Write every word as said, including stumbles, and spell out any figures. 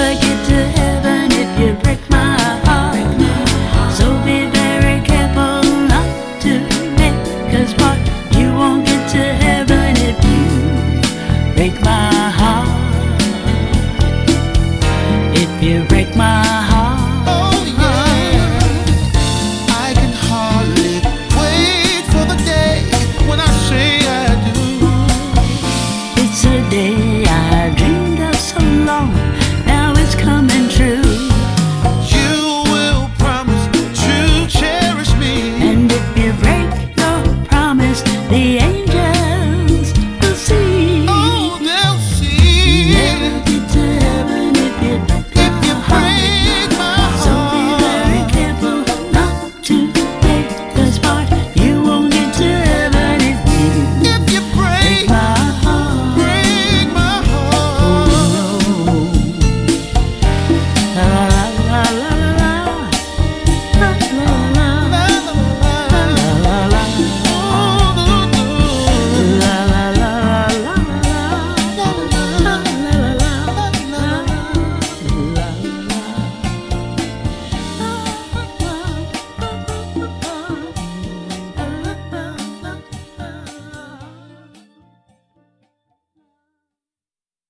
never get to heaven if you break my heart. So be very careful not to make, 'cause what, you won't get to heaven if you break my heart. If you break my